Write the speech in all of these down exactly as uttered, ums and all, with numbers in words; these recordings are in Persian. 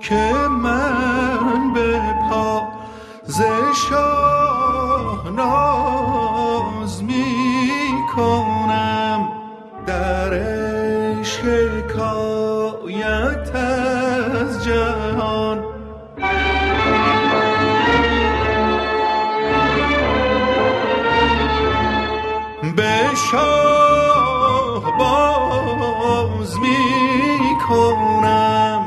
که من به پا ز شاه ناز می کنم، در شکایت از جهان به شاه باز می کنم.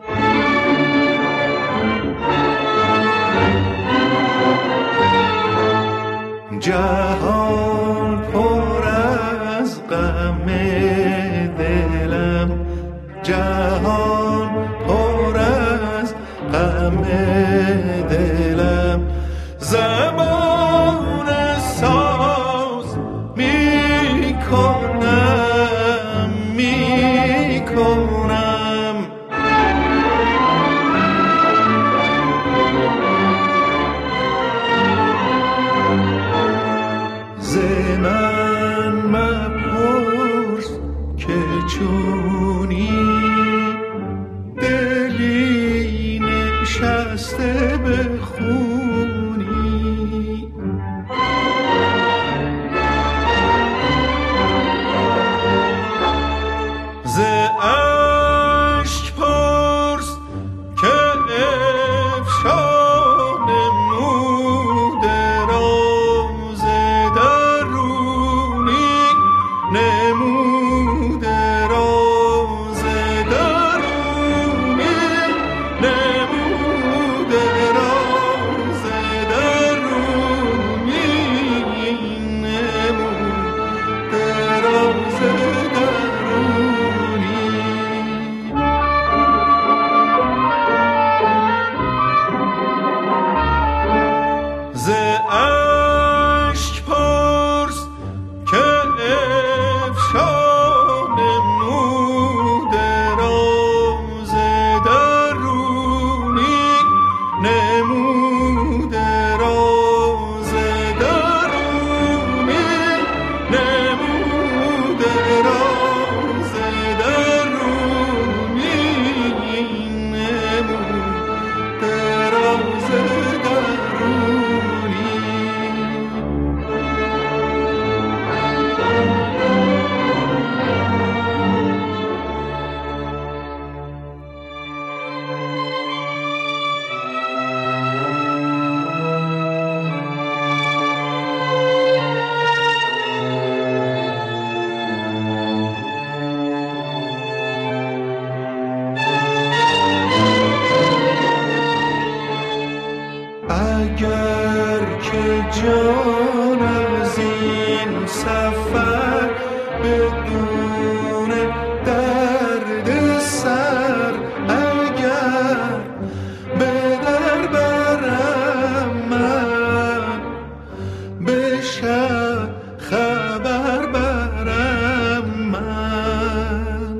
جهان پر از غم دلم، جهان پر از غم دلم، زبان ساز می کنم می کنم. ز من مپرس که چونی دلی نشسته به خونی، ز اشک پرس که افشا نموده راز درونی، نموده راز درونی، نموده راز درونی، نموده راز درونی. ز اشک پرس که افشا نموده راز درونی، نموده راز درونی، نموده راز درونی، نموده راز درونی. اگر که جان از این سفر بدون درد سر، اگر به در برم من، بشه خبر برم من.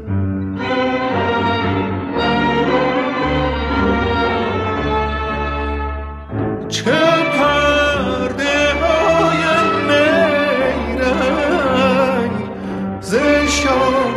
چه پرده های نیرنگ ز شاه